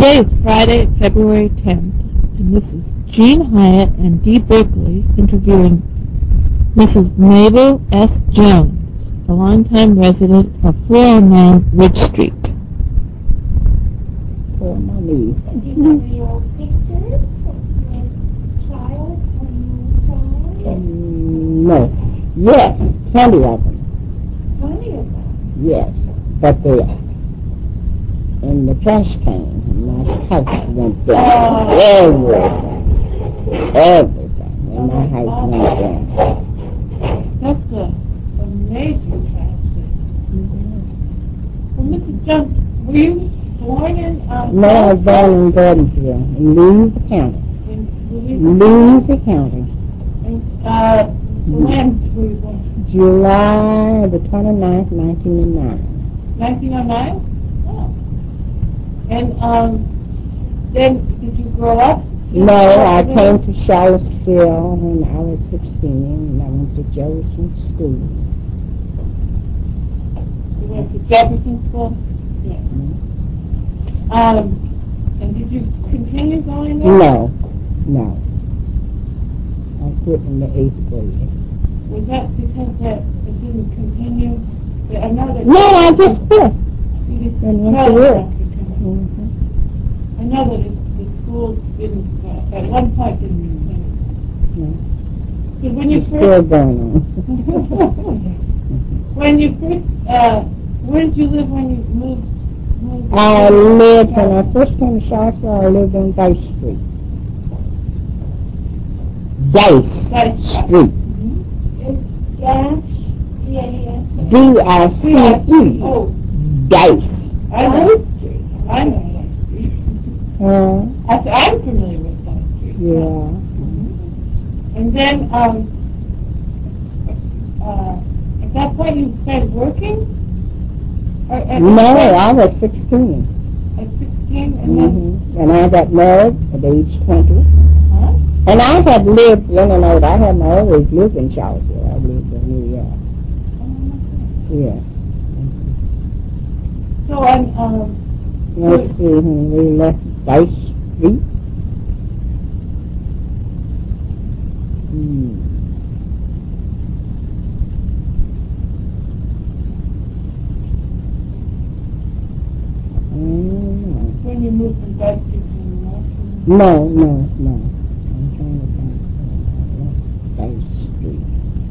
Today is Friday, February 10th, and this is Jean Hyatt and Dee Berkeley interviewing Mrs. Mabel S. Jones, a longtime resident of 409 Ridge Street. For money. Do you have your pictures of your child and your child? No. Yes, plenty of them. 20 of them? Yes, but they in the trash can. My house went down. Everything in my house went down. That's a major tragedy. Well, Mrs. Jones, were you born in... No, I was born in Gordonsville, in Louisa County. In Louisa County. When were you born? July the 29th, 1909. 1909? Oh. And then did you grow up? No, I came to Charlottesville when I was 16, and I went to Jefferson School. You went to Jefferson School? Yeah. And did you continue going there? No. I quit in the 8th grade. Was that because it didn't continue? I know that... No, I just quit. You just And went to work. I know that the school didn't, at one point didn't continue. No. So when you It's first... still going on. When you first, where did you live when you moved? When I first came to Charlottesville, I lived on Dice Street. Dice Street. It's Dash, D-A-S. D-I-C-E. Oh. Dice. I know Street. I know Dice Street. I'm familiar with Dice Street. Yeah. And then, at that point you started working? No, I was 16. At 16, and then... And I got married at age 20. Huh? And I had lived in and out. I hadn't always lived in Charlottesville. I lived in New York. Yes. So, let's see, when we left Dice Street. When you moved from Dice Street to New York? No. I'm trying to find Dice Street.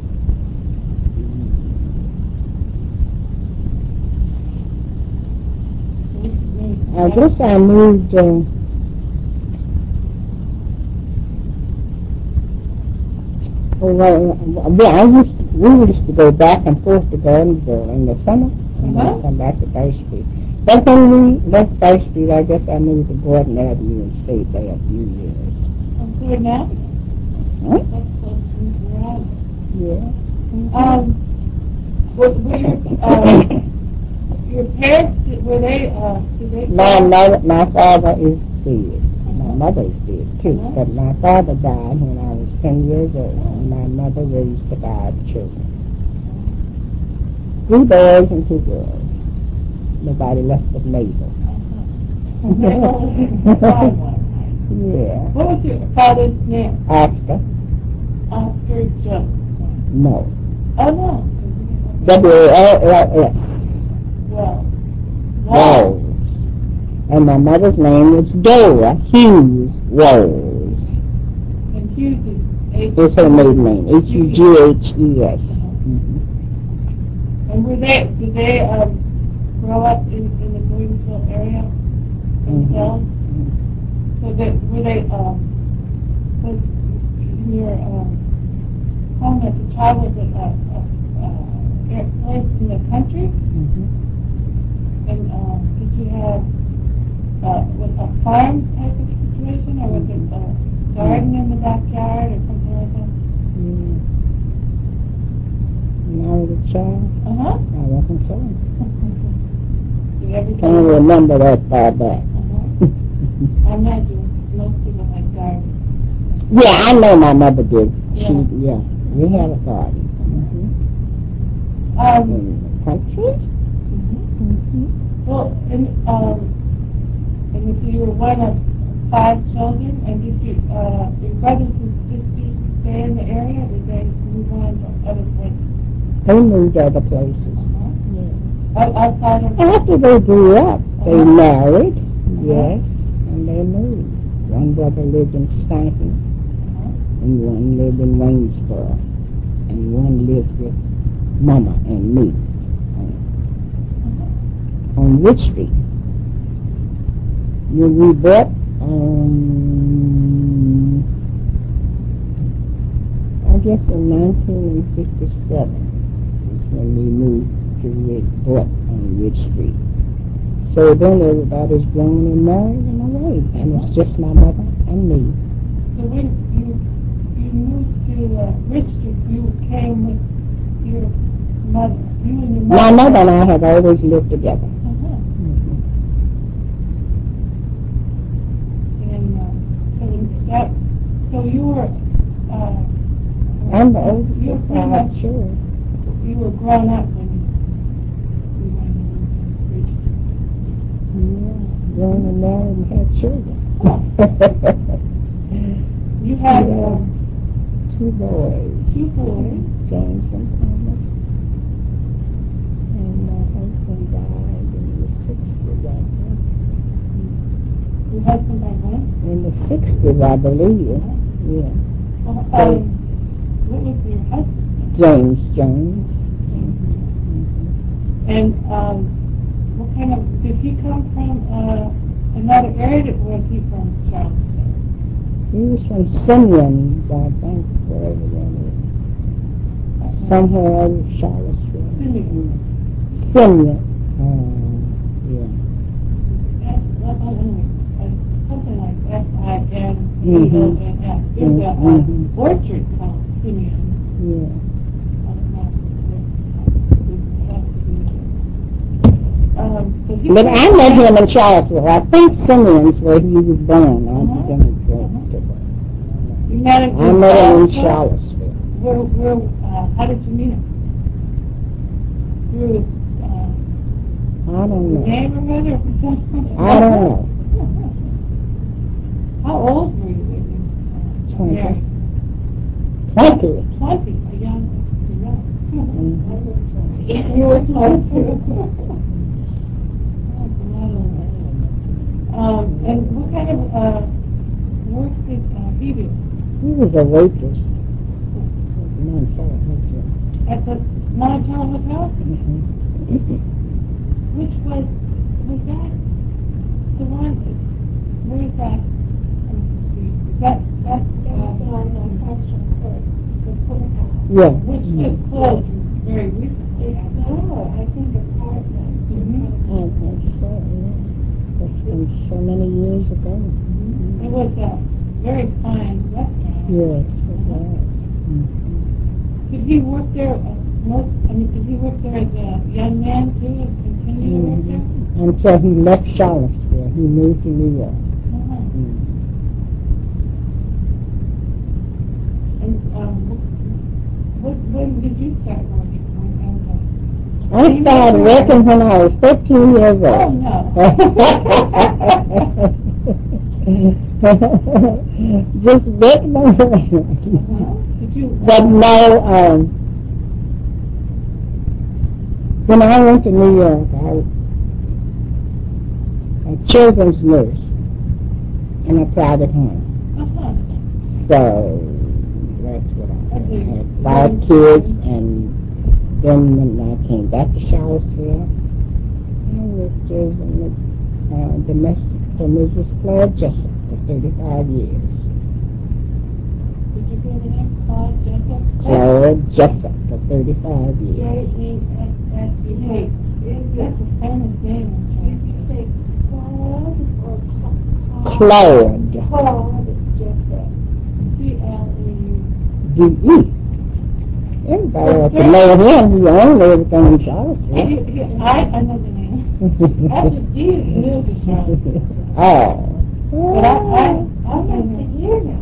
I guess I moved, we used to go back and forth to Gordonsville in the summer, and then come back to Dice Street. But when we left Dice Street, I guess I moved to Gordon Avenue and stayed there a few years. Gordon Avenue? Huh? That's close to where I Yeah. Were your parents, were they, did they... My father is dead. My mother is dead, too. But my father died when I was 10 years old, and my mother raised the 5 children. 3 boys and 2 girls. Nobody left but Mabel. Yeah. What was your father's name? Oscar? Oscar Jones. No. Oh, no. W-L-L-S. Wells. And my mother's name is Dora Hughes Wells. And Hughes is It's her maiden name, H-U-G-H-E-S. And did they grow up in the Gordonsville area themselves? So were they, was in your home as a child, was it a place in the country? And did you have was a farm type of situation, or was it a garden in the backyard or something like that? When I was a child, I wasn't told. Did Can't remember that far back. I imagine most people had gardens. Yeah, I know my mother did. Yeah. We had a garden. In the country? Well, And you said you were one of 5 children, and did your brothers and sisters stay in the area, or did they move on to other places? They moved other places. Outside of... After they grew up, they married, Uh-huh. yes, and they moved. One brother lived in Stanton, and one lived in Waynesboro, and one lived with Mama and me on Wood Street. When we bought, I guess in 1957 is when we moved to bought on Wood Street. So then everybody's grown and married and away, and it's just my mother and me. So when you moved to Ridge Street, you came with your mother. You and your mother. My mother and I have always lived together. So you were... I'm the oldest you were of pretty 5 much... children. You were grown up when you went to Ridge Street. Yeah, grown and married and had children. You had 2 boys. 2 boys. James and Thomas. And my husband died in the 60s, I think. Your husband died when? In the 60s, I believe. Yeah. Well, what was your husband? James Jones. And what kind of... Did he come from another area, or was he from Charlottesville? He was from Simeons, I think, wherever that is. Somewhere out of Charlottesville. Simeon. Simeon. Yeah. Something like S-I-N-E-O-N-S. There's an orchard called Simeon. Yeah. But I met him in Charlottesville. I think Simeons where he was born. I didn't go to that. You met him I met him in Charlottesville. How did you meet him? Through I don't know. neighborhood or something? I don't know. How old were you when you 20. married? 20. 20. A young. Mm-hmm. You were 20. And what kind of work did he do? He was a waitress. At the Monticello Hotel? Mm-hmm. Which was that the one, where is that? That's yeah. Which just closed very recently. I think apartment. So, yeah. That's been so many years ago. It was a very fine restaurant. Yes, it was. Did he work there did he work there as a young man too and continue to work there? Until he left Charlottesville. He moved to New York. And when did you start working? I started working when I was 13 years old. Oh, no. Just working on But no, when I went to New York, I was a children's nurse in a private home. So that's what I did. I had 5 kids, and then when I came back to Charlottesville, I worked as a domestic for Mrs. Claude Jessup for 35 years. Did you hear the name? Claude Jessup? Claude Jessup for 35 years. J-E-S-S-U-P. That's a famous name in China. Did you say Claude or Claude. Claude Jessup. C-L-A-U-D-E. Everybody ought to know him. He owned everything in Charlottesville. I know the name. After D is new to Charlottesville. Oh. But I'm here now.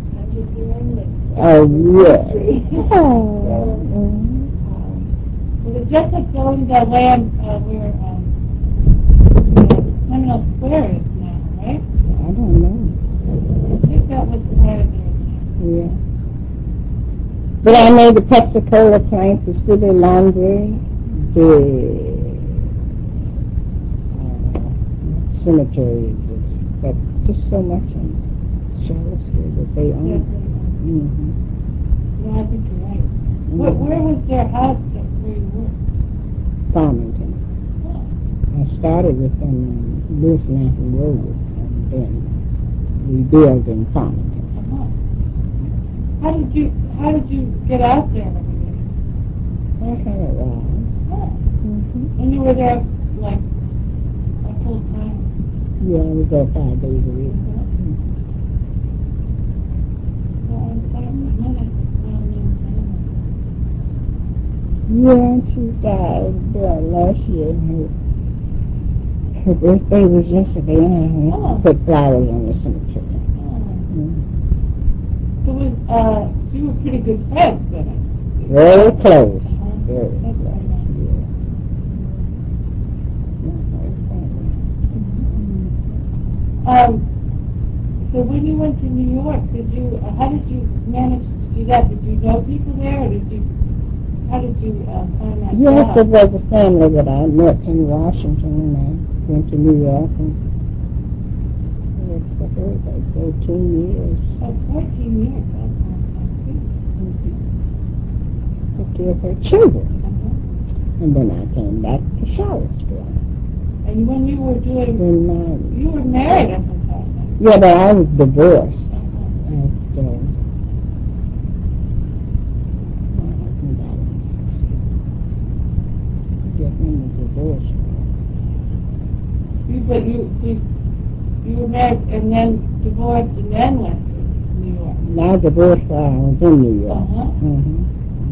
Oh, yeah. Were Was it just like going to land where Seminole Square is now, right? I don't know. I think that was part of their land. Yeah. But I know the Pensacola plant, the city laundry, the cemeteries, but just so much in Charlottesville that they own. Yes, Mm-hmm. yeah, I think you're right. Mm-hmm. Where was their house where you were? Farmington. Oh. I started with them in Lewis Mountain Road and then rebuilt in Farmington. Uh-huh. How did you get out there every day? I had a ride. Oh. Mm-hmm. And you were there like a full time? Yeah, I was there 5 days a week. Mm-hmm. Well, I know that's a well-known family. Yeah, she died last year. Her birthday was yesterday, and I put flowers on the cemetery. Oh. Mm. So you were pretty good friends then? Very close. Uh-huh. Very That's close. very nice. Yeah. My whole family. So when you went to New York, how did you manage to do that? Did you know people there, or how did you find that Yes, job? it was a family that I met in Washington, and I went to New York and lived for her about 14 years. Oh, 14 years. That's a long time, too. Took care of her children. Uh-huh. And then I came back to Charlottesville. And when you were doing, you were married at the time. Yeah, but I was divorced. Uh-huh. After my husband died in 60. Get him a divorce. You were married and then divorced and then went to New York. I divorced while I was in New York. Uh-huh. Mm-hmm.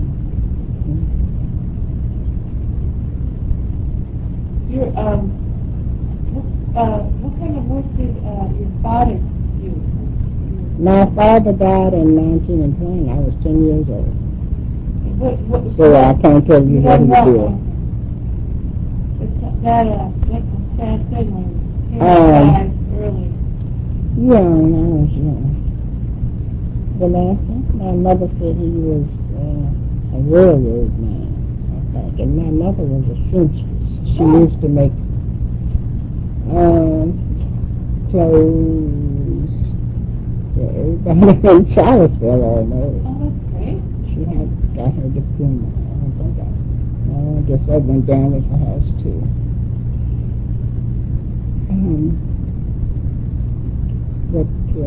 What kind of work did your father do? My father died in 1920. I was 10 years old. So I can't tell you what he did. That's a sad thing when parents die early. Yeah, when I was young. The last one, my mother said he was a railroad man, I think. And my mother was a seamstress. She used to make clothes for everybody in Charlottesville almost. Oh, that's great. She had got her diploma. I guess that went down with the house too. But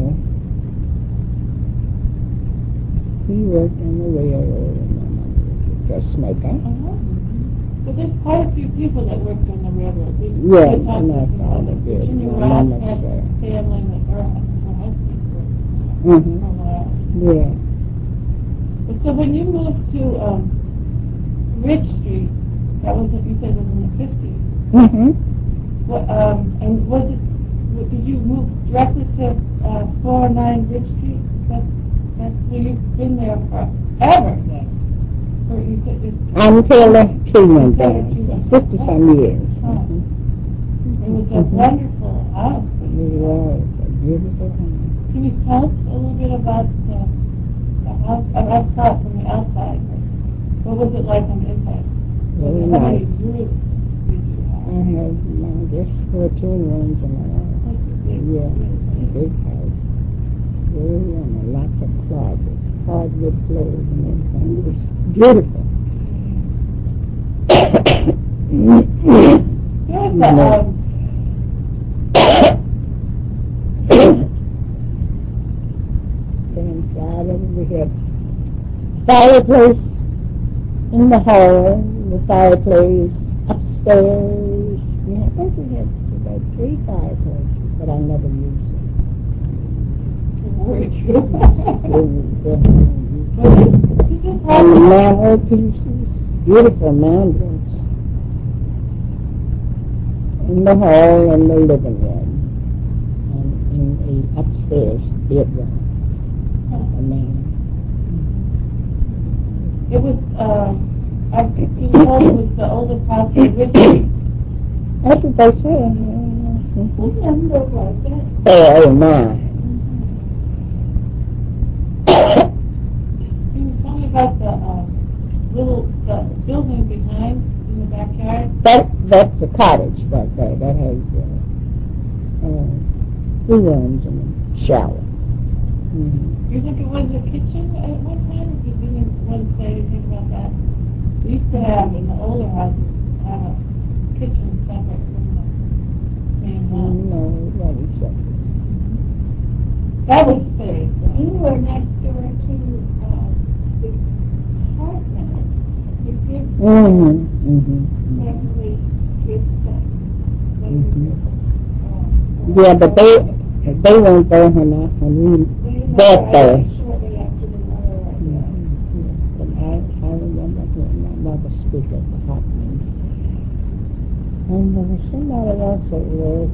he worked on the railroad, and my mother was a dressmaker. Uh-huh. Well, there's quite a few people that worked on the railroad. Yeah, my father did. Virginia My Ross mama had said. family that her husband worked for a while. Yeah. So when you moved to Ridge Street, that was what you said was in the 50s. Mm-hmm. And did you move directly to 409 Ridge Street? So you've been there forever then? Until the tree went down. 50-some years. Huh. It was a wonderful house. It was a beautiful home. Can you tell us a little bit about the house? I saw it from the outside, but what was it like on the inside? Very How many nice. rooms did you have? I had, I guess, 14 rooms in my house. That's a big, Yeah, really big house. Very warm. Lots of closets, hardwood floors, and everything. It was beautiful. Inside of it, we had fireplace in the hall, the fireplace upstairs. I think we had about 3 fireplaces, but I never used them. Very true. And the mantelpieces, beautiful mandrels in the hall and the living room, and in the upstairs bedroom. It was I've been told it was the oldest house in Rich Street. That's what they say. What number was it? 409. Can you tell me about the the building behind in the backyard? That's a cottage back there. That has 3 rooms and a shower. You think it was a kitchen at one time? Or did anyone say anything about that? We used to have in the older houses have a kitchen separate from the main house. No, it wasn't separate. That was safe. You were next door to the apartment. You did Beverly Gibson. Yeah, but they weren't there when we got there. Shortly after the mother, I guess. But I remember hearing my mother speak at the happenings. And there was somebody else that was,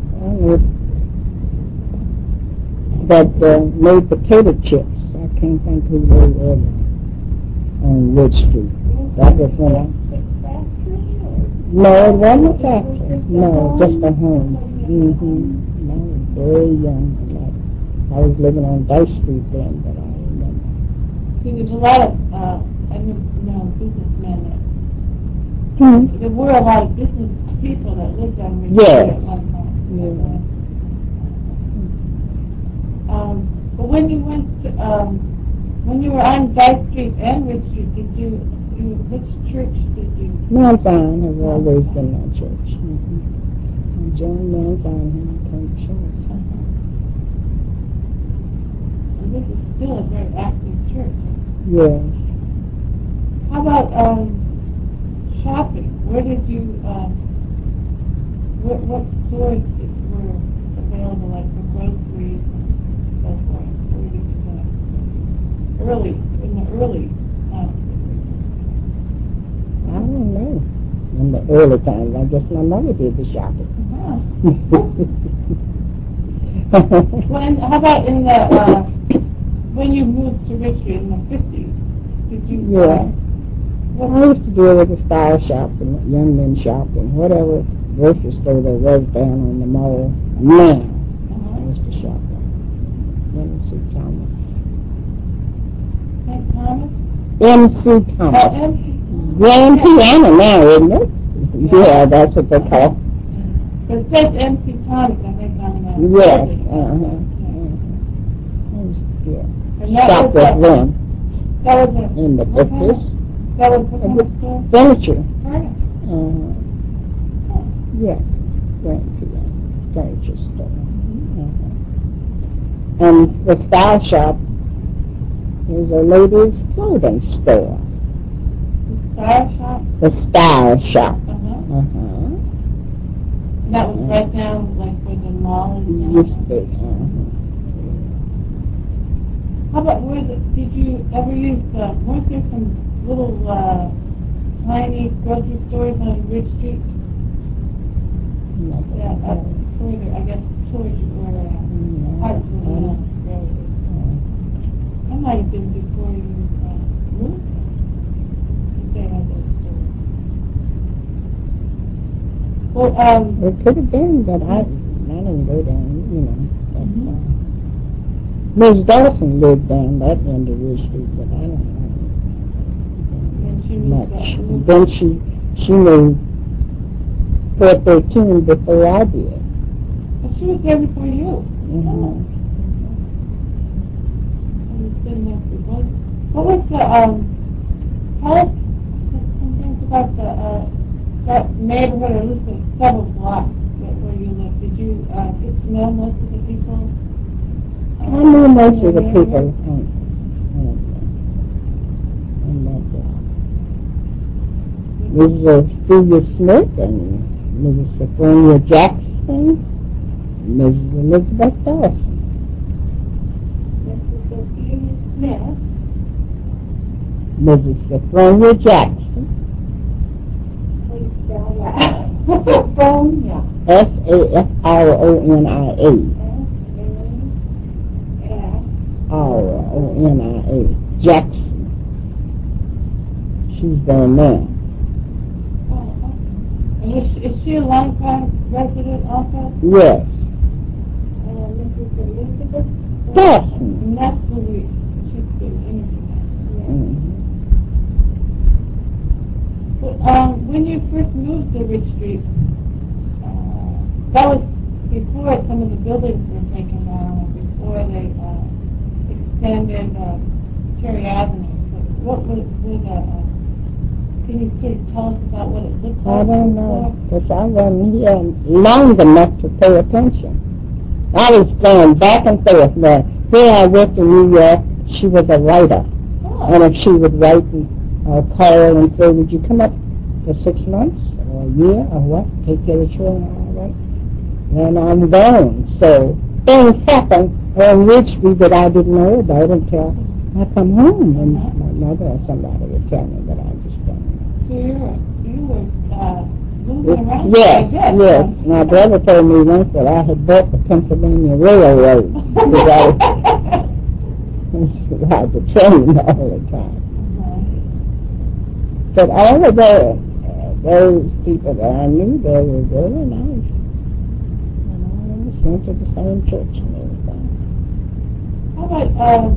that made potato chips. I can't think who they were on Wood Street. That was when I... No, it wasn't a factory. No, just a home. I was very young. I was living on Dice Street then, but I remember. See, there's a lot of, businessmen there. There were a lot of business people that lived on Rich Street at one time. Yeah. But when you went to, when you were on Dice Street and Rich Street, which church did you? Mount Zion has always been my church. I joined Mount Zion when I came to church. And this is still a very active church. Yes. How about shopping? Where did you, what stores were available, like for groceries and so forth? Where did you go? In the early times. I don't know. In the early times, I guess my mother did the shopping. How about in the, when you moved to Richmond in the 50s, did you... Yeah. I used to deal with the style shopping, young men shopping, whatever grocery store there was down on the mall. Now, I used to shop there. M.C. Thomas. St. Thomas? M.C. Thomas. Oh, M.C. Grand Piano now, isn't it? Yeah, that's what they call it. It says M.C. Thomas, I think, on the... Yes, And shop with them. That was in the 50s. That was what kind of store? Furniture. Furniture. Yeah, furniture store. And the style shop is a ladies' clothing store. The style shop? The style shop. And that was right down, like, where the mall is now? Used to be. How about, did you ever use, weren't there some little, tiny grocery stores on Ridge Street? Yeah, further, I guess, towards where, Hartford Mill Road. That might have been before you moved there. They had those stores. Well, it could have been, but I didn't go down, Miss Dawson lived down that end of Ridge Street, but I don't know much. Then she moved 413 before I did. But she was there before you. What was the, tell us some things about that neighborhood, or at least the several blocks where you lived. Did you get to know most of the people? I knew most of the people on that block. Mrs. Ophelia Smith and Mrs. Sophronia Jackson, Mrs. Elizabeth Dawson. Mrs. Ophelia Smith. Mrs. Sophronia Jackson. Please spell that. Sophronia. Safronia. Safronia Jackson. She's there now. Is she a long-time resident also? Yes. Mrs. Elizabeth? Dawson. And that's who she's been interviewing. Mm-hmm. When you first moved to Ridge Street, that was before some of the buildings were taken down, and before they extended Cherry Avenue. But what was can you sort of tell us about what it looked like? I don't know, because I wasn't here long enough to pay attention. I was going back and forth. Now, here I went to New York. She was a writer. Oh. And if she would write and call and say, would you come up for 6 months or a year or what? Take care of the children, all right? And I'm gone. So things happen on Ridge Street that I didn't know about until I come home. And my mother or somebody would tell me, but I just don't know. So you were moving around? Yes, yes. My brother told me once that I had bought the Pennsylvania Railroad because I was ride the train all the time. But all of those people that I knew, they were very nice. And I always went to the same church and everything. How about,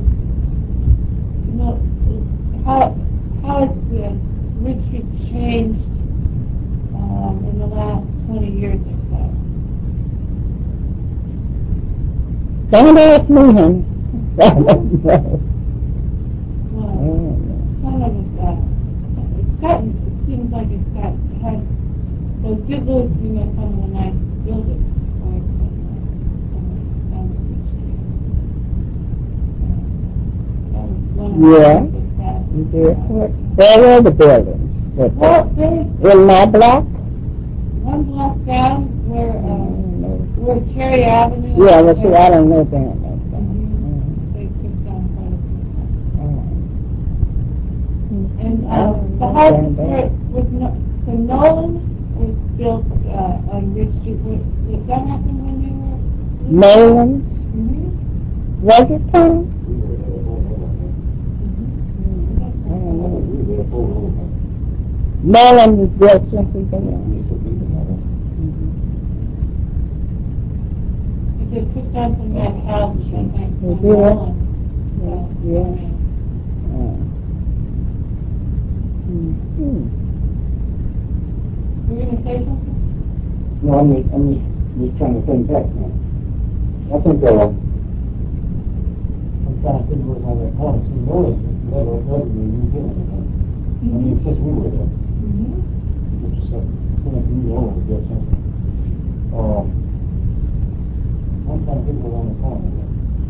how has the Ridge Street changed in the last 20 years or so? Don't ask me, honey. I don't know. Well, some of it, it seems like it's had those did lose, some of the nice buildings on the Ridge Street. That was one of the things that You did. Where were the buildings? well, there's In my block? one block down where Cherry Avenue. Yeah, well, see, I don't know that. They took down quite a few. And the house the Nolan was built on Ridge Street. Did that happen when you were? Nolan? Mm-hmm. Was it, Tom? Nolan was built simply there. They took down some nice houses, I think. Yeah. Nolan. Yeah. Were you going to say something? No, I'm just trying to think back now. I think I'm trying to think what's on that corner. See, Nolan, that was in New Zealand, I think. I mean, since we were there. Which is New Orleans, I guess. I'm trying to think what's on the corner there.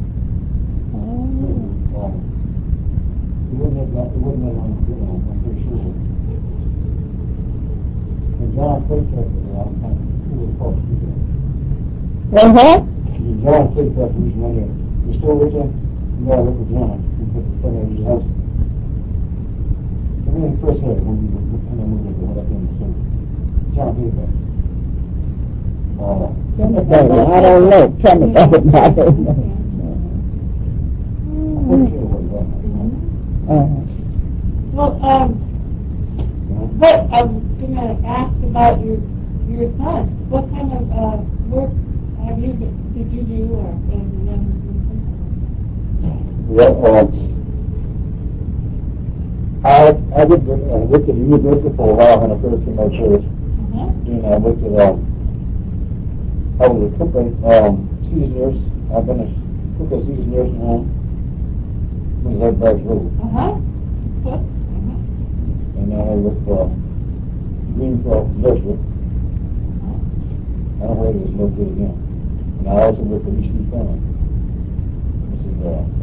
It wasn't that on the building, I'm pretty sure. And John Claycraft was there, I'm trying to think who was supposed to be there. What? John Claycraft was one there. You still with him? You gotta look at John. He put the thing on his house. When he first had it, when we moved up there, in the city. John Claycraft. Tell me about it. I don't know. Tell me about it. I don't know. I'm pretty sure it was that. Well, what I was going to ask about your son. What kind of work did you do, or have you done? Well, I worked at the university for a while when I first came out of church. And I worked at I was a cook at Caesar's Nurse. I've been a cook at Caesar's Nursing Home. When Red Bags Road. And then I worked for Greenfield Nursery. I don't know where it is located again. And I also worked for Eastern Farm. This is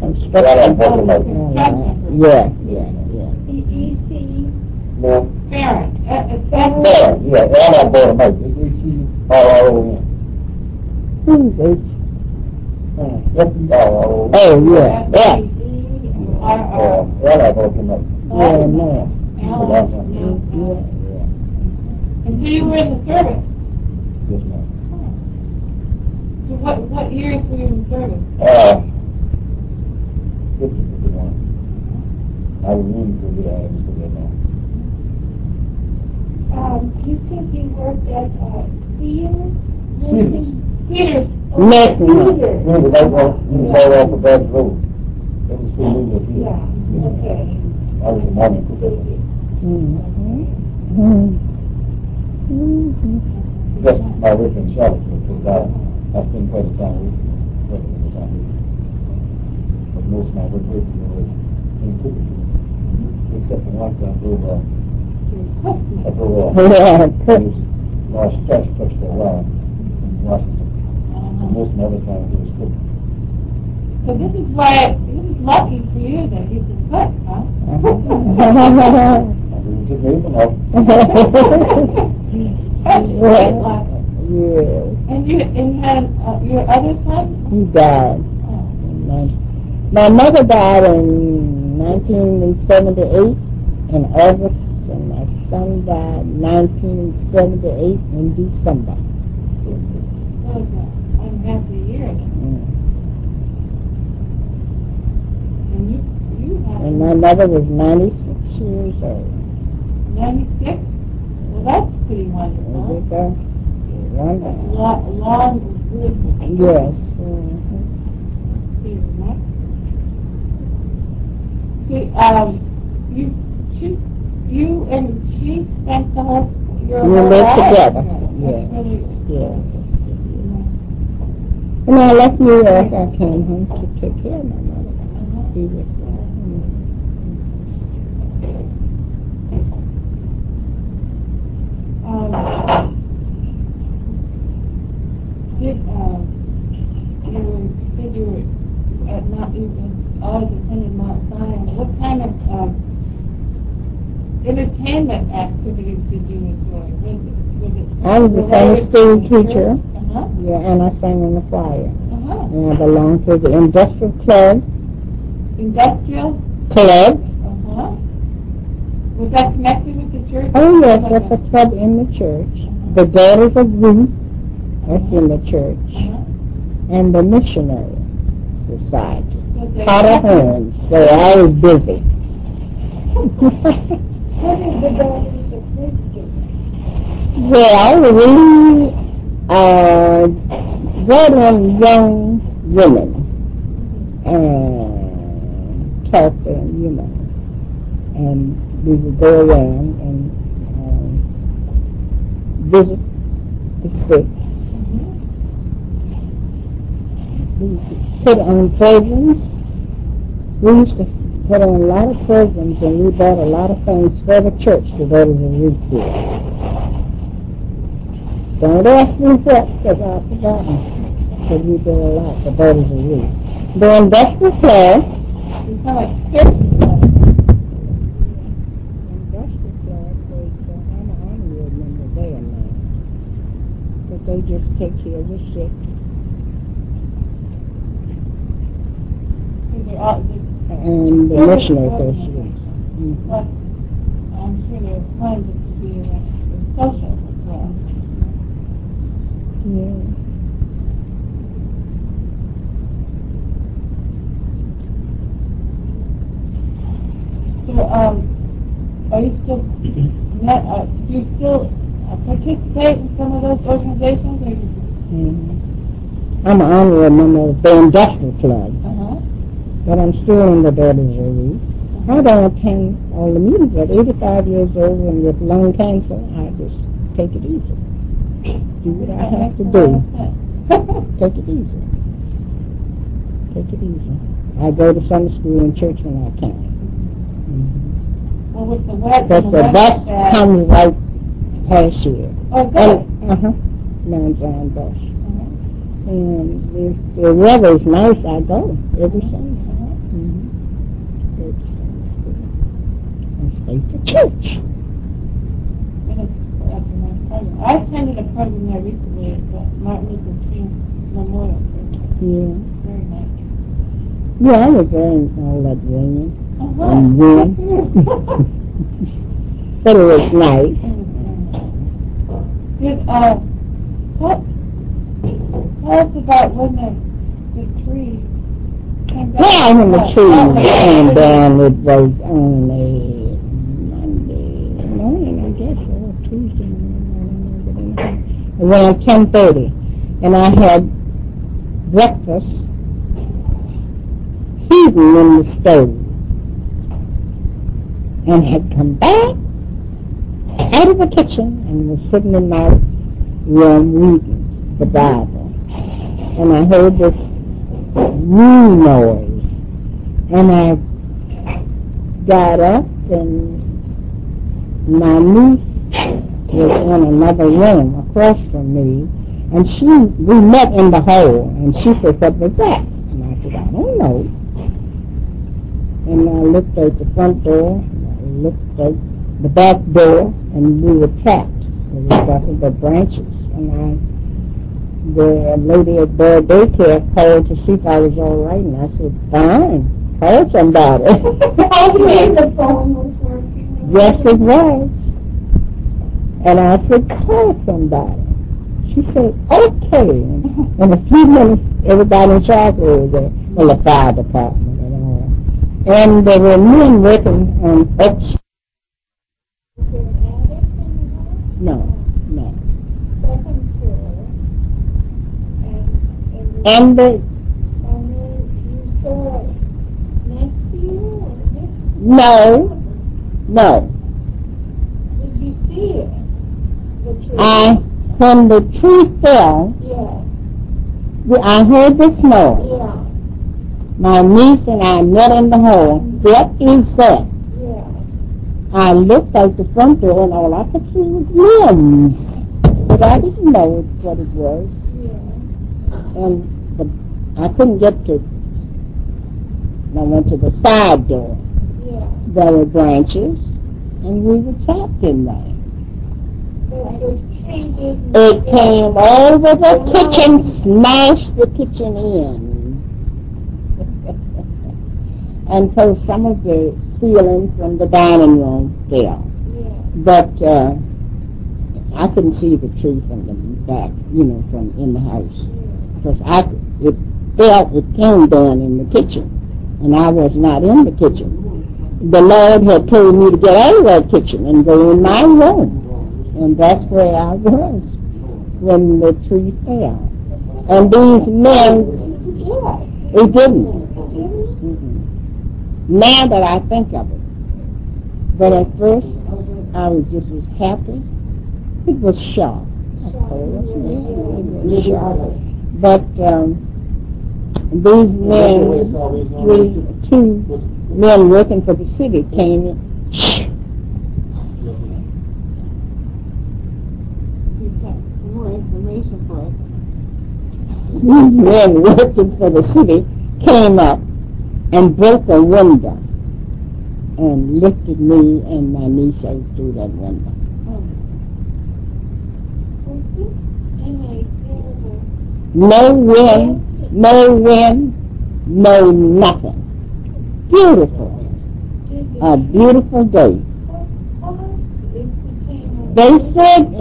Yeah. EEC. No. Farron. Farron, yeah. Allied Border Mike. It's H-E-R-R-O-N. Who's H? F-E-R-R-O-N. Oh, yeah. Yeah. Allied Border Mike. Yeah, no. And so you were in the service? Yes, ma'am. So what years were you in service? 51. I remember that I haven't put that on. You said you worked at Sears? Sears. Next We were right off of Bags Road. That was still we lived here. Yeah, okay. I was a morning professor. That's my work in Charlotte, because I spent quite a time with but most of my work with you was in cooking. Except for once I drove large trash trucks for a while in Washington. Most of my other time it was cooking. So this is lucky for you that you can cook, huh? I didn't take anything off. Yeah. And you had your other son? He died. My mother died in 1978 in August, and my son died in 1978 in December. That was an unhappy year. And my mother was 96 years old. 96? Well, that's pretty wonderful. That's long, good. Yes. You and she spent your we whole lived life together. Yes. When I left New York, I came home to take care of my mother. Be with her. You were at Mount, you always attended Mount Zion. What kind of entertainment activities did you enjoy? Was it I was a Sunday school teacher. Yeah, and I sang in the choir. And I belonged to the Industrial Club. Industrial Club. Was that connected with the church? Oh yes, that's a club in the church. The Daughters of Ruth, that's in the church. And the Missionary Society. Potter Homes. So I was busy. What is the Daughters of Ruth do? Well, we gathering young women and talk to them, and we would go around and visit the sick. We put on programs. We used to put on a lot of programs, and we bought a lot of things for the church, the Daughters of Ruth did. Don't ask me what, because I've forgotten. Because we did a lot for Daughters of Ruth. The Industrial Club. Industrial Club was, I'm an honorary member there now. But they just take care of the sick. And the Missionary Association. But I'm sure there are plans to be social as well. Yeah. So, are you still, do you still participate in some of those organizations? I'm an honorary member of the Industrial Club. But I'm still in the Daughters of Ruth. I don't attend all the meetings. At 85 years old and with lung cancer, I just take it easy. Do what I have to do. Take it easy. Take it easy. I go to Sunday school and church when I can. Well, with the weather, because the bus comes right past here. Oh, good. Mount Zion bus. And if the weather is nice, I go every Sunday. Go to Sunday school and stay for church. I attended a program there recently at the Martin Luther King Memorial Service. Yeah. Very nice. Yeah, I was there in all that rain and wind. But it was nice. Tell us about when the tree came down. Yeah, when the tree came down, it was on a Monday morning, I guess, or Tuesday morning, I don't know, but anyhow, around 10:30, and I had breakfast heating in the stove, and had come back out of the kitchen and was sitting in my room reading the Bible, and I heard this noise, and I got up, and my niece was in another room across from me, and we met in the hall, and she said, "What was that?" And I said, "I don't know." And I looked at the front door, I looked at the back door, and we were trapped. There was nothing but branches, and the lady at the daycare called to see if I was all right, and I said, "Fine, call somebody." The phone was working. Yes, it was. And I said, "Call somebody." She said, "Okay." And in a few minutes, everybody in Charlotte was there, well, the fire department and all. And there were men working on Oak Street. Was there an attic in the house? No. Second floor. And And you saw it next to you or next to you? No. Did you see it? The tree? When the tree fell, Yeah. I heard this noise. Yeah. My niece and I met in the hall. What is that? Yeah. I looked out the front door, and all I could see was limbs. But I didn't know what it was. Yeah. And I couldn't get to it. And I went to the side door. Yeah. There were branches, and we were trapped in there. But the tree didn't... It came over the kitchen, smashed the kitchen in. And so some of the ceiling from the dining room fell. Yeah. But I couldn't see the tree from the back, from in the house. Because it came down in the kitchen, and I was not in the kitchen. The Lord had told me to get out of that kitchen and go in my room. And that's where I was when the tree fell. And these men, it didn't. Now that I think of it. But at first, I was just as happy. It was shock, of course. It was shock. But these men, two men working for the city came in. More information for us. These men working for the city came up and broke a window and lifted me and my niece out through that window. No wind, no nothing. Beautiful. A beautiful day. They said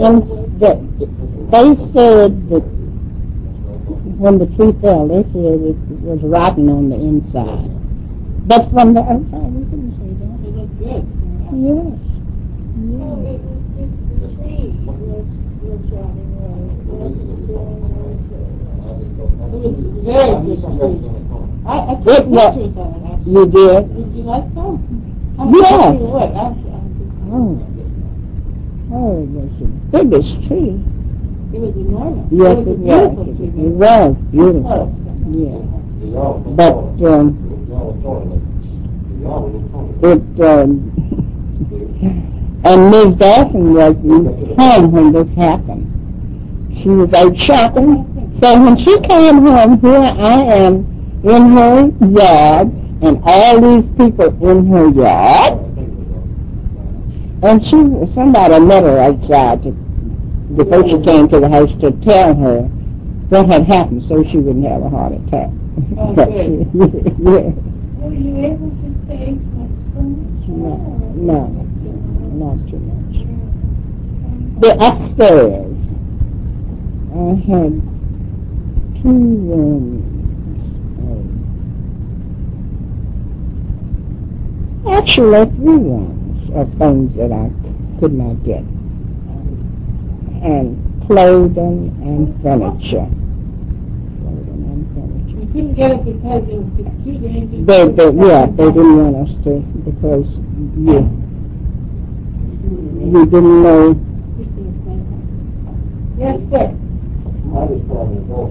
that when the tree fell, they said it was rotten on the inside. But from the outside, we couldn't see that. It looked good. Yes. No, it was just the tree was rotting away. It wasn't doing anything. It was very good tree. I took pictures of it, actually. You did? Did you like them? Yes. What? Oh, it was the biggest tree. It was enormous. Yes, it was. It was beautiful. Yeah. But and Miss Dawson was home when this happened. She was out shopping. So when she came home, here I am in her yard, and all these people in her yard. And somebody met her outside before she came to the house to tell her what had happened so she wouldn't have a heart attack. Oh, good. Yeah. Were you able to save much furniture? No, not too much. The upstairs, I had 2 rooms. Actually, 3 rooms of things that I could not get. and clothing and furniture. You couldn't get it because it was too dangerous. They didn't want us to because we didn't know. Yes, sir. I just thought it was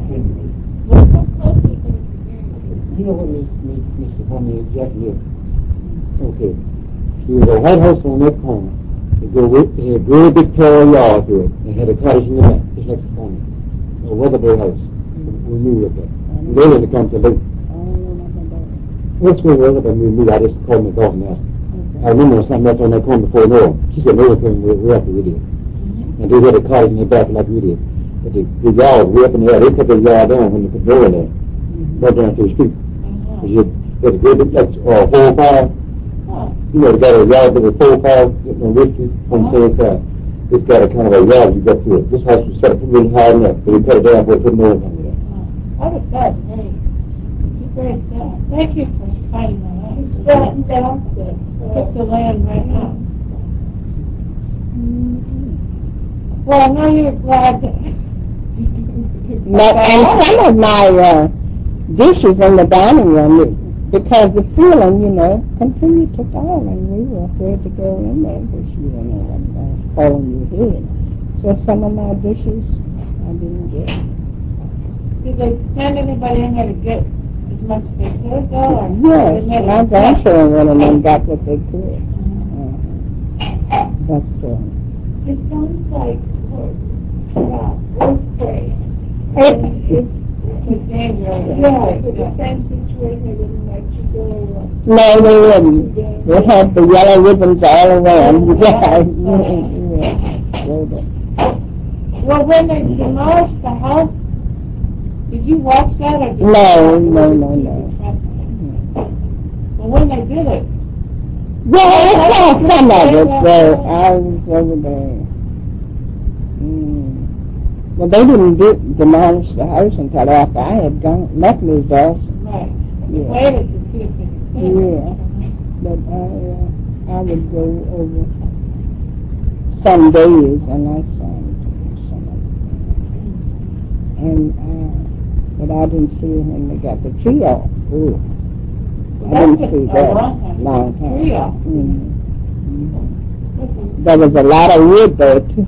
You know what Mr. Homie exactly is? Okay. There was a white house on that corner. It had a really big tall yard to it. It had a cottage in the back, just like the corner. A Weatherby house. We knew it. They didn't come to late. That's when Weatherby knew. I just called my daughter and asked her. I remember something else on that corner before no. She said no one came way after we did. And they had a cottage in the back like we did. But the yard was way up in the air. They put the yard down when they could go in there. Right down to the street. You had a great big like 405. You know, got a yard with a 405 in Richie on the same side. It's got a kind of a yard you got to it. This house was set up really high enough, but they cut it down for it to no one come there. That was good. Very sad. Thank you for finding that out. Took the land right now. Well, I know you're glad that. And some of my dishes in the dining room, because the ceiling, continued to fall, and we were afraid to go in there because you don't know what was falling your head. So some of my dishes I didn't get. Did they send anybody in there to get as much as they could, though? Yes, my grandchildren and them got what they could. But it sounds like earthquakes. It's dangerous. Yeah, it's the same situation. They wouldn't let you go. no, they wouldn't. They had the yellow ribbons all around. Well, when they demolished the house, did you watch that or did you? No. Well, when they did it. Yeah, I saw some of it, but I was over there. Well, they didn't demolish the house until after I had left Ms. Dawson. Right. Yeah. Waited to see if it could. Yeah. But I would go over some days and I saw some of it. But I didn't see when they got the tree off. Ooh. I didn't see that. Long time. Tree off. There was a lot of wood there, too.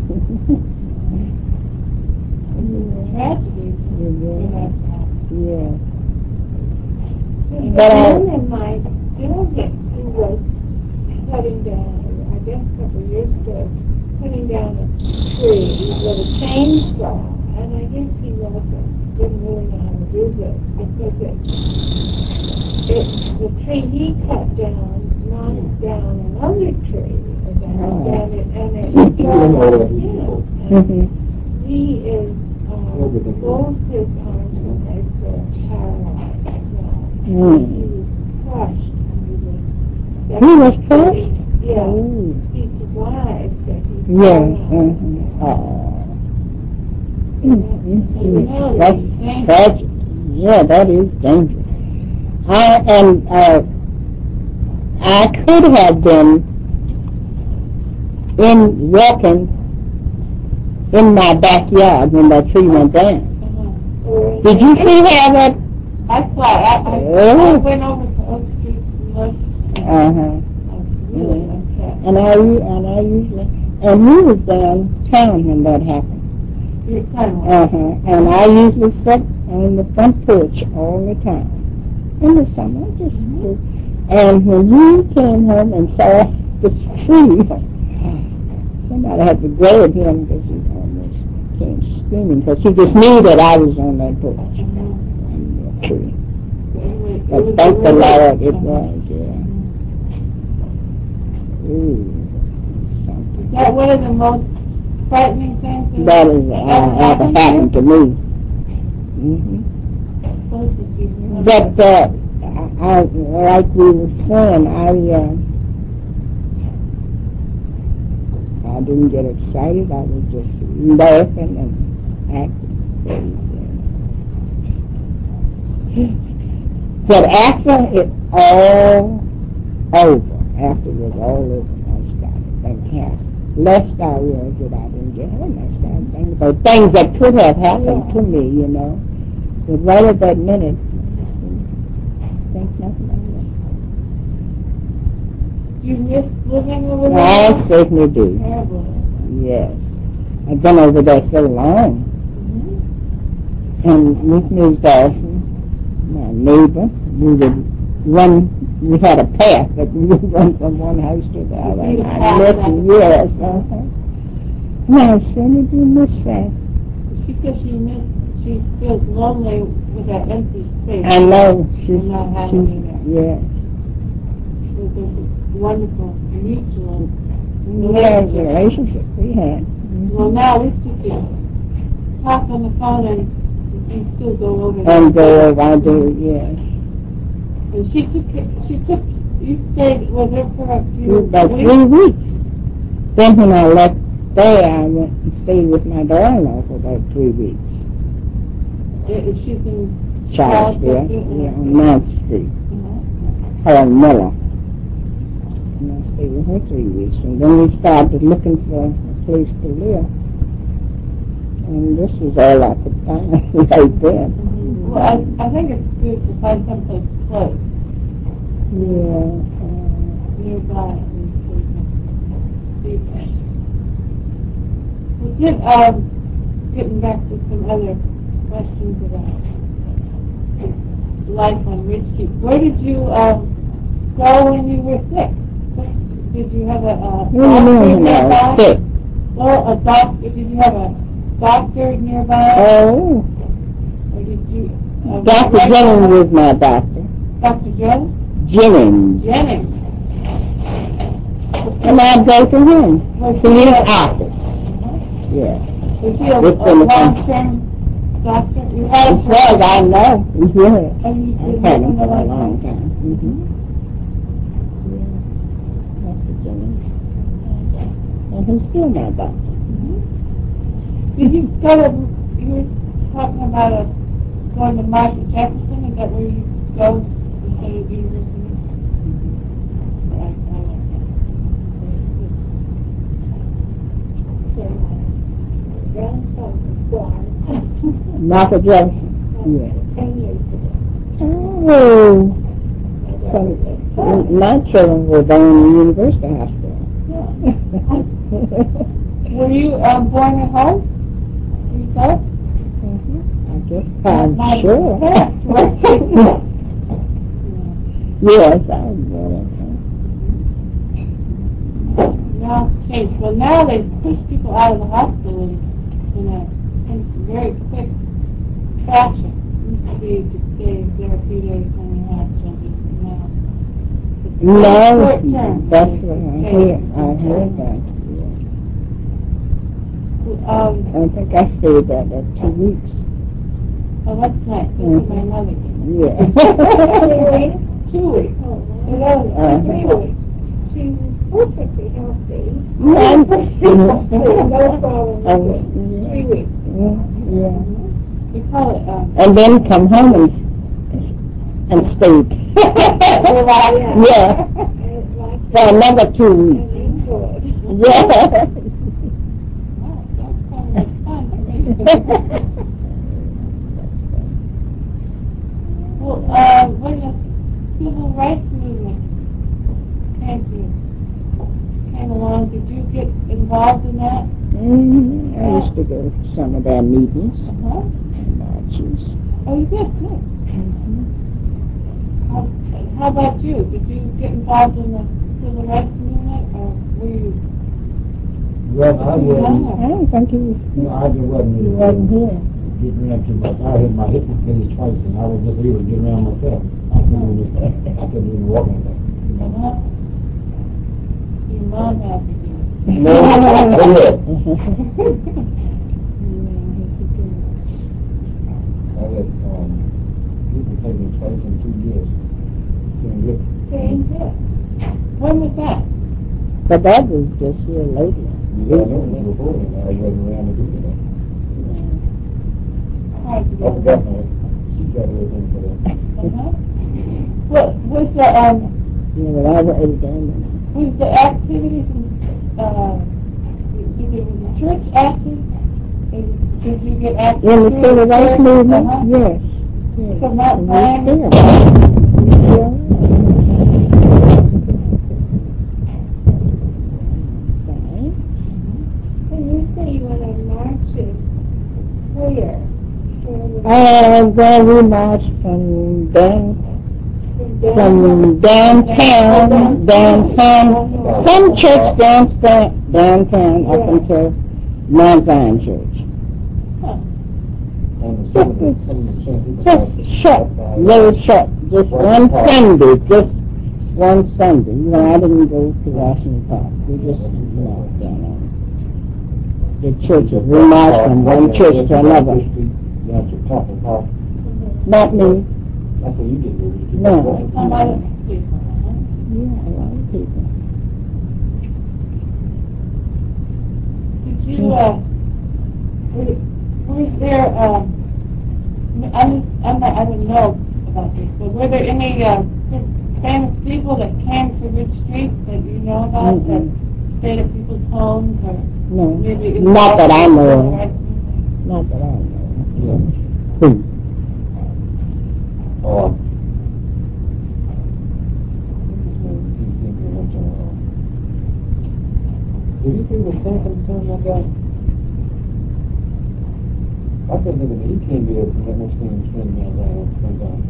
Tragedy. Yeah. But in my building, he was cutting down, I guess a couple of years ago, cutting down a tree with a chainsaw, and I guess he didn't really know how to do this because the tree he cut down knocked down another tree, and it killed him. He is both his arms and legs are paralyzed now. He was crushed under this. He was crushed? Yeah. He survived, but he Yes. That's tragic. Yeah, that is dangerous. I could have been walking in my backyard when that tree went down. Did you see how that? I saw it. I went over to Oak Street and looked. Really upset. And I usually, and he was downtown when that happened. Your son was. And I usually sit on the front porch all the time. In the summer, and when you came home and saw the tree, somebody had to grab him because he almost came screaming because he just knew that I was on that porch. On the tree. But thank the Lord it was, yeah. Is that one of the most frightening things that has ever happened to me. But like we were saying, I didn't get excited. I was just laughing and acting crazy. But after it all over, after it was all over, I started thinking, blessed I was that I didn't get hurt. I started thinking about things that could have happened to me, you know. But right at that minute, I just didn't think nothing of it. You miss living over there? I certainly do. Terrible. Yes. I've been over there so long. And with Ms. Dawson, my neighbor, we had a path that we would run from one house to the other. And I miss it, yes. And I certainly do miss that. She says she feels lonely with that empty space. I know. She's yes. It was a wonderful mutual relationship we had. Well, now at least you can talk on the phone and still go over there. And go over, I do, yes. And you stayed with her for a few about weeks? 3 weeks. Then when I left there, I went and stayed with my daughter-in-law for about 3 weeks. She's in Charlottesville, on 9th Street. Helen Miller. And I stayed with her 3 weeks. And then we started looking for a place to live. And this was all I could find right then. Well, I think it's good to find someplace close. Yeah. Nearby. Well, getting back to some other questions about life on Ridge Street. Where did you go when you were sick? Did you have a doctor nearby? Sick. Well, a doctor. Did you have a doctor nearby? Oh. Or did you? Dr. Jennings was my doctor. Dr. Jones? Jennings. And I'd go to him. To his office. Yes. Was he a long-term doctor? As far as I know, yes. And you I've had him for a long time. Dr. Jennings. And he's still my doctor. Did you were talking about going to Michael Jefferson? Is that where you go instead of university? Right, I like that. Michael Jefferson. Yeah. 10 years ago. Oh. So my children were born in the University Hospital. Were you born at home? Yourself? I guess I'm sure. Yes, I was born at home. Now it's changed. Well, now they push people out of the hospital in a very quick fashion. It used to be you could stay there a few days when you had children, but now it's short term. That's what I heard that. I think I stayed there about 2 weeks. Oh, that's nice. This is my mother. Yeah. 2 weeks. Oh, 3 weeks. She was perfectly healthy. No problem. 3 weeks. Yeah. We call it, and then come home and stayed. Yeah. For another 2 weeks. Yeah. That sounds like fun to me. Well, when the civil rights movement came along, did you get involved in that? I used to go to some of their meetings and marches. Oh, you did? Good. How about you? Did you get involved in the civil rights movement, or were you? Well, I wasn't. I don't think he was. No, I just wasn't. He wasn't here. Getting around too much. I had my hip replaced twice, and I was just able to get around myself. I couldn't even walk on that. Your mom had to do it. No, I had hip replacement twice in 2 years. Same hip. When was that? But that was just here lately. Yeah, I know before then. I wasn't around to do that. Hard to I do. forgot my she got everything for that. What was the Yeah, well, I was done. was the activities in Did you get access In the to civil it? rights movement? Uh-huh. Yes. Yes. So Mount We Zion? still. Yeah. So you say you went on marches. Where? Then we marched from downtown. Some church downtown up until Mount Zion Church. Just short, very short. Just one Sunday. I didn't go to Washington Park. We just marched down on the churches. We marched from one church to another. Not me. That's what you did. No. Some other people. Yeah, a lot of people. Did you, was there, I don't know about this, but were there any famous people that came to Ridge Street that you know about that stayed at people's homes or No, maybe not that I know. Right? Not that I know. Yeah. Who? Did you see the second son I got? I couldn't think of it. He came here from that much thing down sometime.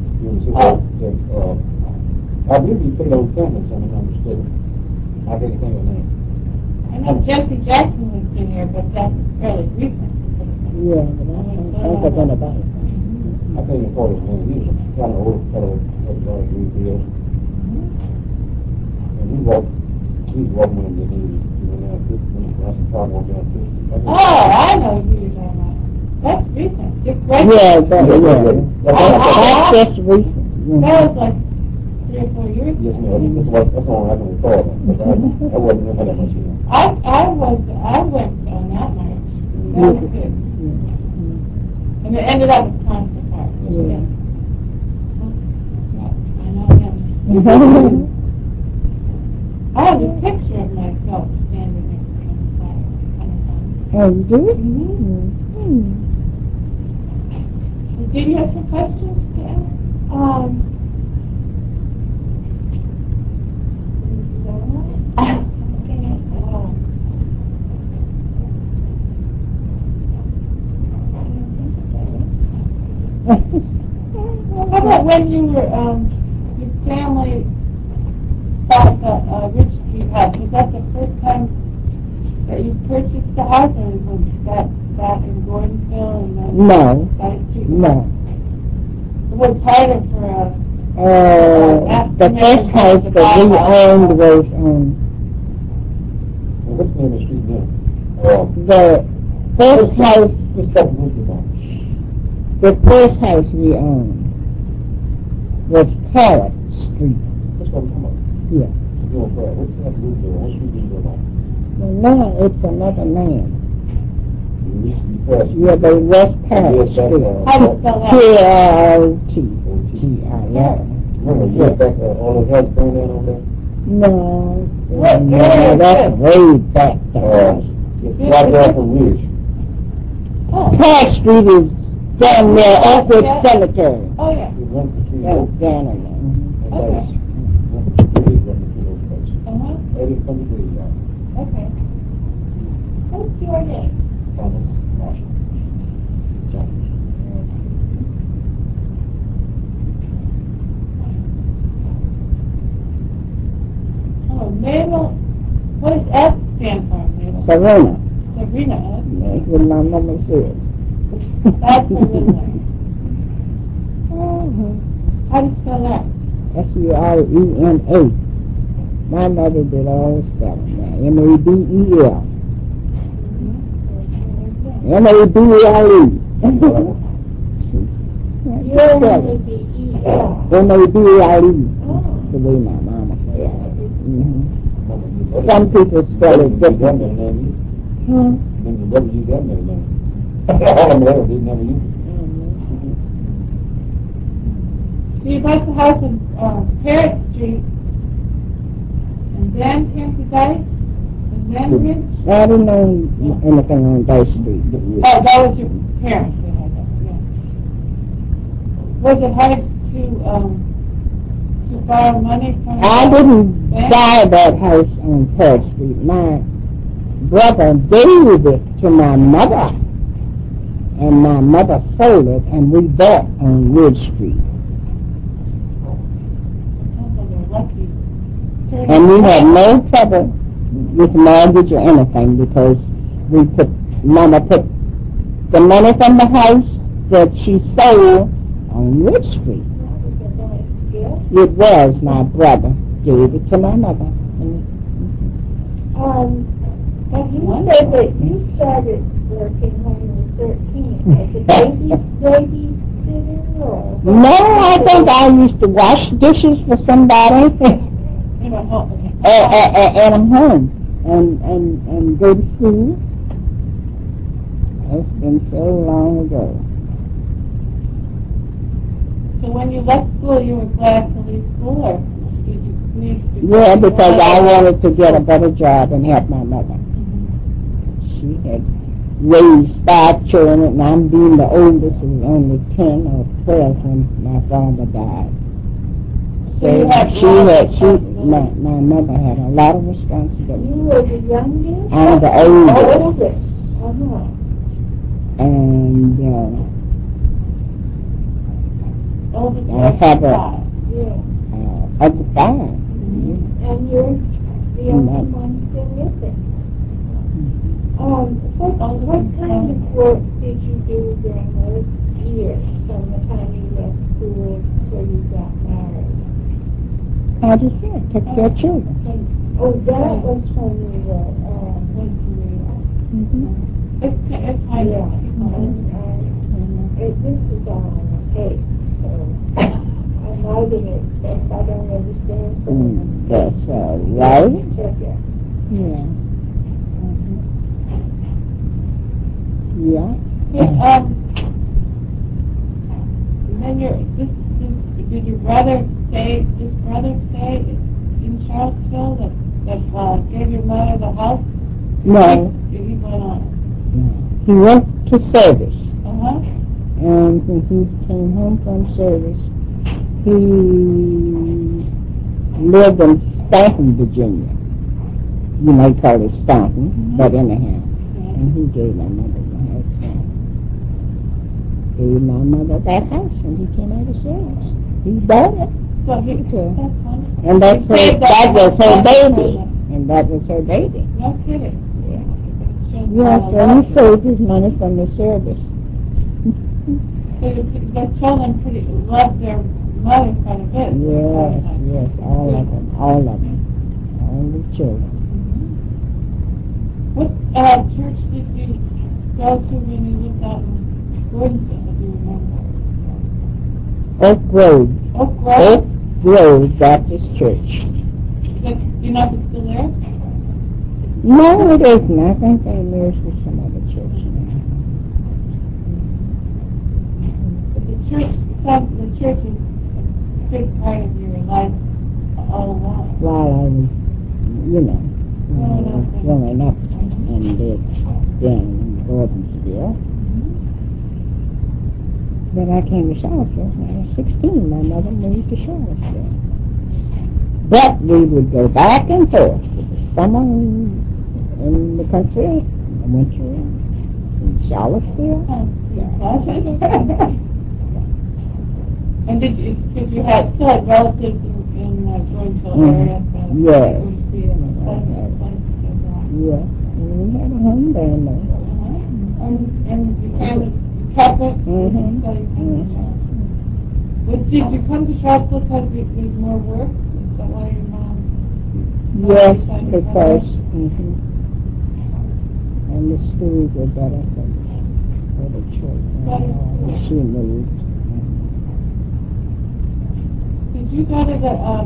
I believe he played on Sampson, if I'm not mistaken. I can't think of the name. I know Jesse Jackson was in here, but that's fairly recent. Yeah, but I don't think of anybody. I think it's part of his name. He was a kind of old fellow with a lot of green fields. And he's walking with him when he went down 50, when he got some car walking down 50. Oh, I know who you're talking about. That's recent. Just right. Yeah, that's just recent. That was like 3 or 4 years ago. Yes, ma'am. That's the one I can recall. But I wasn't there that much, you know. I went on that march. That was good. And it ended up at Concert Park. Yeah. I know him. I have a picture of myself standing next to him. Oh, you do? Did you have some questions to ask? How about when you were, your family bought the Ridge Street house? Was that the first time that you purchased the house, or was that back in Gordonsville and then No. No. It was harder for the first house that we owned was What's the name of the street now? the first house. Just talk about The first house we owned was Parrot Street. That's what I'm talking about. Yeah. What's that root there? What street do you go by? Well, now it's another name. Yeah, the West Parrot Street. How do you spell that? P-R-O-T-T-I. Remember, years back, all those houses burned down over there? No, that's way back there. Right there from Ridge. Parrot Street is down near Oakwood Cemetery. Oh, yeah. You run the street. That's down in there. Okay. Right in front of the graveyard. Okay. What's your name? Thomas Marshall. Oh, Mabel. What does S stand for, Mabel? Serena. Serena, huh? That's what my mama said. That's Serena. How do you spell that? S-U-R-E-N-A. My mother did all the spelling now. M-A-B-E-L. M-A-B-E-L-E. M-A-B-E-L-E. The way my mama said it. Some people spell it differently. Then the brother used that middle name. All of them didn't never use it. So you bought the house on Parrot Street, and then came to Dice? And Manbridge? I didn't know anything on Dice Street. Oh, that was your parents that had that, yeah. Was it hard to borrow money from I didn't buy that house on Third Street. My brother gave it to my mother, and my mother sold it, and we bought on Ridge Street. And we had no trouble with mortgage or anything because Mama put the money from the house that she sold on Ridge Street. It was my brother gave it to my mother. But you said that you started working when you were 13. As a babysitter or? No, I think I used to wash dishes for somebody at home and go to school. It's been so long ago. So when you left school, you were glad to leave school, or did you leave? Yeah, because I wanted to get a better job and help my mother. She had raised 5 children, and I'm being the oldest. It was only 10 or 12 when my father died. So my mother had a lot of responsibility. You were the youngest? I'm the oldest. And I have of the 5. And you're the only one still living. What kind of work did you do during those years from the time you left school till you got married? I just said, took care of children. Oh, that was when you were, It's kind of, this is all on the tape, so I'm writing it if I don't understand something. That's right. Check it. Yeah. Yeah. Then did your brother stay in Charlottesville that gave your mother the house? No. He went on. He went to service. And when he came home from service, he lived in Staunton, Virginia. You might call it Staunton, but anyhow. And he gave my mother the house. Gave my mother that house when he came out of service. He bought it. So that's funny. And that was her baby. And that was her baby. No kidding. Yes, so he saved his money from the service. So the children loved their mother quite a bit. Yes, all of them. All the children. What church did you go to when you lived out in Gordonsville, do you remember? Oak Grove. Oak Grove? Oak Grove Baptist Church. Do you know if it's still there? No, it isn't. I think they merged with some other church now. But the church is a big part of your life all along. While I was, growing up and lived down in Gordonsville. Then I came to Charlottesville when I was 16. My mother moved to Charlottesville. But we would go back and forth for the summer in the country, in the winter in Charlottesville. And did you still had relatives in Gordonsville area? Yes. Yes. And we had a home down there. And you kept it? Did you come to Charlottesville because there's more work? Is that why your mom? Yes, because and the schools were better for the children. She moved. Did you go to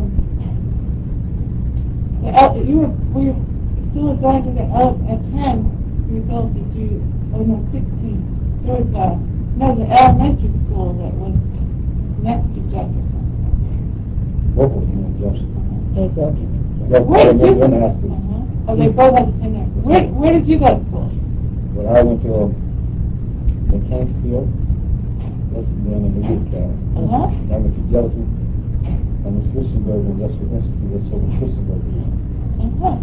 were you still going to the at 10 years old? Did you? Oh no, 16. There was the elementary school that was next to Jefferson. Both of them in Jefferson. They go. Wait, oh, they both have the same name. Where did you go to school? Well, I went to Mechanicsville. That's down in the Wood County. Uh-huh. I went to Jefferson. I went to Christiansburg and Industrial Institute. That's over Christiansburg. Uh-huh.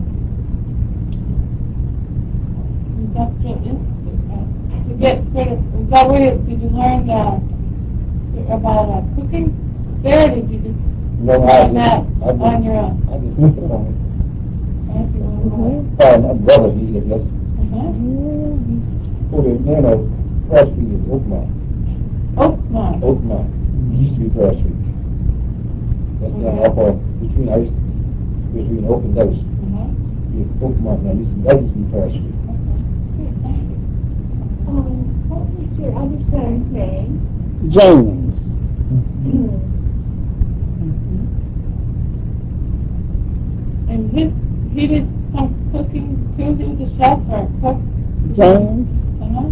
Industrial Institute. To get sort of, is that where did you learn about cooking there, or did you just learn that on your own? I just looked upon it. Mm-hmm. My brother, he did this. Uh-huh. Oh, the name of Pratt Street is Oakmont. Oakmont. Oakmont. It used to be Pratt Street. That's down off of between Oak and Dose. Uh-huh. Oakmont now. That used to be Pratt Street. What was your other son's name? James. And he did some cooking too? He was a chef or a cook? James? Uh-huh.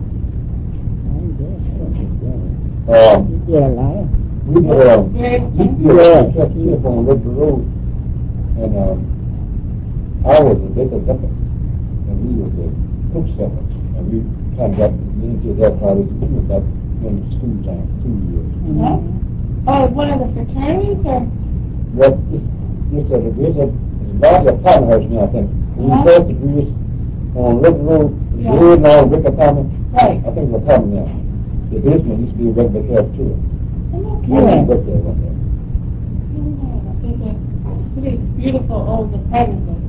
Yeah, a lot. We did a trip on River Road, and I was a baker supper, and he was a cook supper, and we kind of got into that part of about in school time, 2 years. Uh-huh. Oh, one of the fraternities, or? Well, it's a large apartment house now, I think. When you first degrees on River Road, the red and all brick apartment, right. I think it's an apartment now. The basement used to be a regular cafeteria. Yeah. Worked there one day. There's a pretty beautiful old apartment.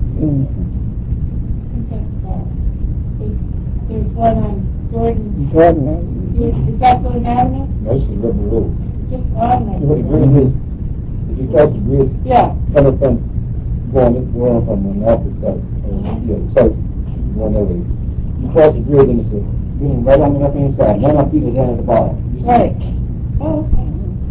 There's one on Gordon. Is that Gordon Avenue? No, this is River Road. Just on there. You know what the bridge is? If you cross the bridge, coming from going from an office site, site, going that way. You cross the bridge and it's right on the left-hand side. One of my feet is down at the bottom. Right. Oh, okay.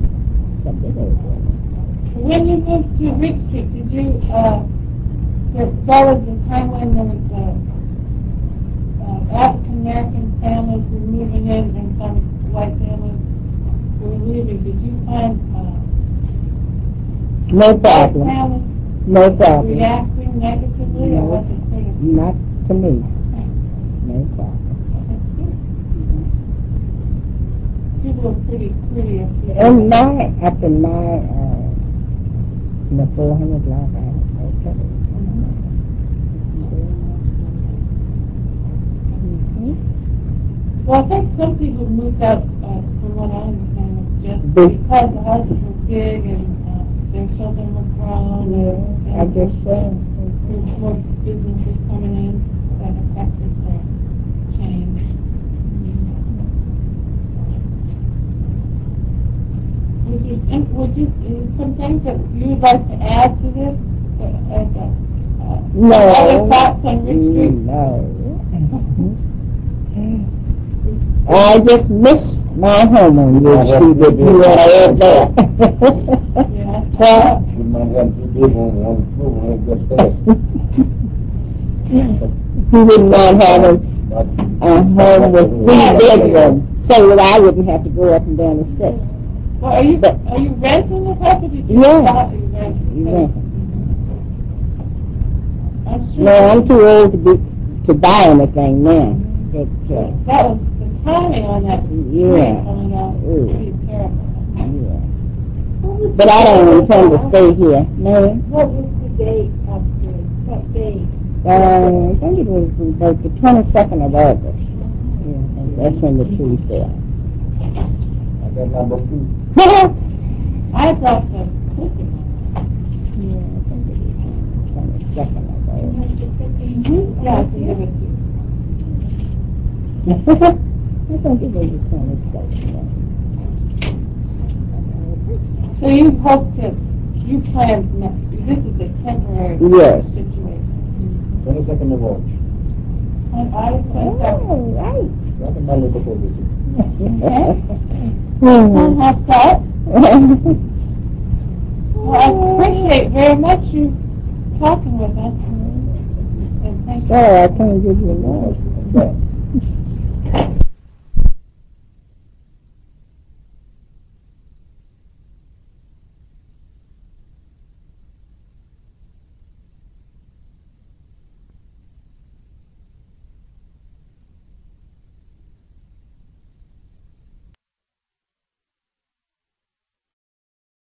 When you moved to Rick Street, did you, that was the time when there was African-American families were moving in and some white families were leaving. Did you find no problem. families No problem. reacting negatively, or was it sort of? Not to me. No problem. People were pretty courteous. And up in in the 400 block, I have no trouble. Well, I think some people moved out, from what I understand, was just because the houses were big and their children were grown. And I guess so. There was more businesses coming in that affected their change. Would you some things that you would like to add to this? No. Other thoughts on Rich Street? No. I just miss my home on Rich Street that you are there. Yeah. You might have two big one floor, one just there. You wouldn't mind having a home with 3 bedrooms so that I wouldn't have to go up and down the steps. Well, are you renting this house, or did you buy it? Yeah. I'm sure. No, I'm too old to buy anything now. But, that was the timing on that. Yeah. Coming out. Pretty terrible. Yeah. But I don't intend to stay here. No. What was the date of what date? I think it was about the 22nd of August. Yeah, that's when the tree fell. I got my book too. I thought the cooking on Yeah, I think it was on the 22nd of August. Yeah, I can give it to you. I think it was the 22nd. So you plan this is a temporary situation. 22nd of August. I was 22nd. Oh, right. I can buy my book over too. Don't have that. Well, I appreciate very much you talking with us. And thank you. Oh, I can't give you more.